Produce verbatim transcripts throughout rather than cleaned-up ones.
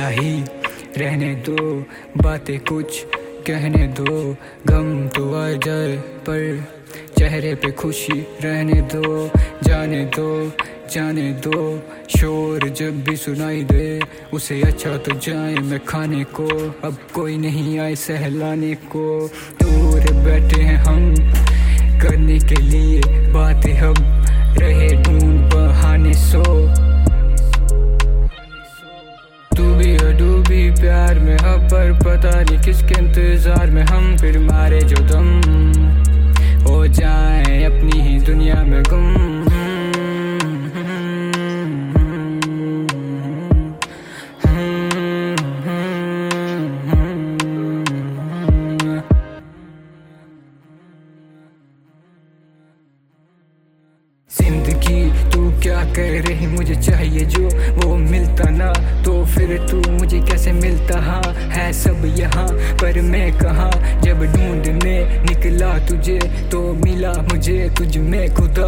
अकेला ही रहने दो, बातें कुछ कहने दो, गम तो आ जाए पर चेहरे पे खुशी रहने दो। जाने दो जाने दो, शोर जब भी सुनाई दे उसे अच्छा तो जाए मैं खाने को। अब कोई नहीं आए सहलाने को, दूर बैठे हैं हम करने के लिए बातें, हम रहे ढूंढ बहाने सो। तू भी डूबी प्यार में अब, पर पता नहीं किसके इंतजार में हम, फिर मारे जो दम हो जाए अपनी ही दुनिया में गुम। जिंदगी तू क्या कर रही, मुझे चाहिए जो वो मिलता ना, तो फिर तू मुझे कैसे मिलता। हाँ है सब यहाँ पर मैं कहाँ, जब ढूंढने निकला तुझे तो मिला मुझे तुझ में खुदा।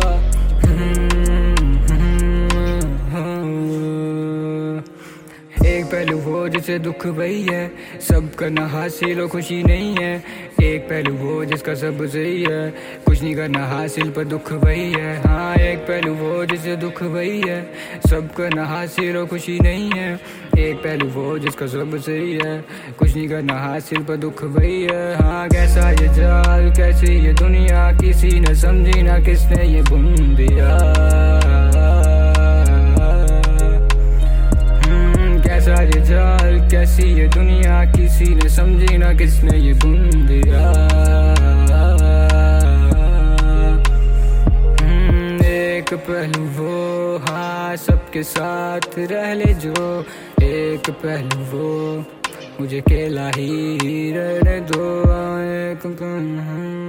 एक पहलू वो जिसे दुख वही है, सब करना हासिल और खुशी नहीं है। एक पहलू वो जिसका सब सही है, कुछ नहीं करना हासिल पर दुख वही है। हाँ एक पहलू वो जिसे दुख वही है, सब करना हासिल और खुशी नहीं है। एक पहलू वो जिसका सब सही है, कुछ नहीं करना हासिल पर दुख वही है। हाँ कैसा ये जाल कैसी ये दुनिया, किसी ने समझी ना किसने ये बुन दिया। कैसा ये जाल कैसी ये दुनिया, किसी ने समझी ना किसने ये बुन दिया। एक पहलू वो हाँ सबके साथ रह ले जो, एक पहलू वो मुझे अकेला ही रहने दो। एक